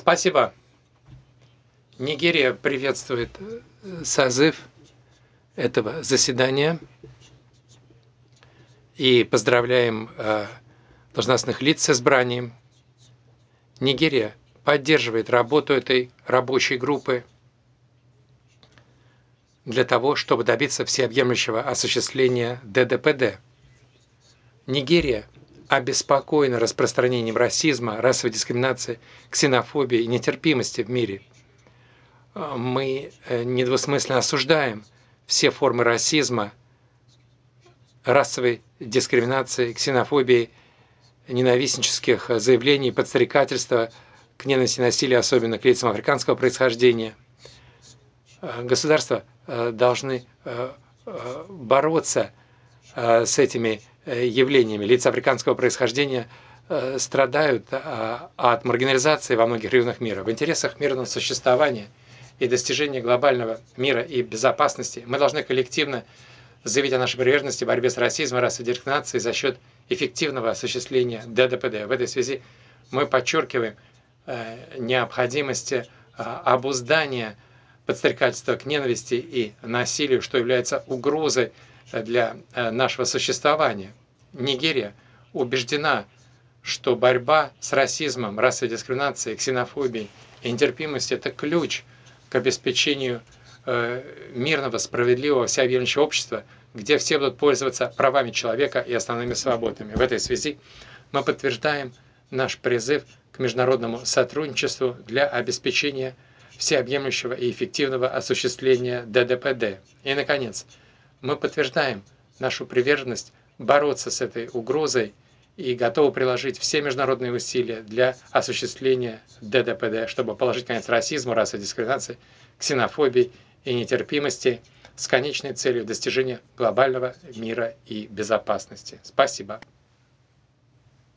Спасибо. Нигерия приветствует созыв этого заседания и поздравляем должностных лиц с избранием. Нигерия поддерживает работу этой рабочей группы для того, чтобы добиться всеобъемлющего осуществления ДДПД. Нигерия обеспокоена распространением расизма, расовой дискриминации, ксенофобии и нетерпимости в мире. Мы недвусмысленно осуждаем все формы расизма, расовой дискриминации, ксенофобии, ненавистнических заявлений, подстрекательства к ненависти и насилию, особенно к лицам африканского происхождения. Государства должны бороться с этими явлениями. Лица африканского происхождения страдают от маргинализации во многих регионах мира. В интересах мирного существования и достижения глобального мира и безопасности мы должны коллективно заявить о нашей приверженности борьбе с расизмом, расовой дискриминацией за счет эффективного осуществления ДДПД. В этой связи мы подчеркиваем необходимость обуздания подстрекательства к ненависти и насилию, что является угрозой для нашего существования. Нигерия убеждена, что борьба с расизмом, расовой дискриминацией, ксенофобией и нетерпимостью – это ключ к обеспечению мирного, справедливого, всеобъемлющего общества, где все будут пользоваться правами человека и основными свободами. В этой связи мы подтверждаем наш призыв к международному сотрудничеству для обеспечения всеобъемлющего и эффективного осуществления ДДПД. И, наконец, мы подтверждаем нашу приверженность бороться с этой угрозой и готовы приложить все международные усилия для осуществления ДДПД, чтобы положить конец расизму, расовой дискриминации, ксенофобии и нетерпимости с конечной целью достижения глобального мира и безопасности. Спасибо.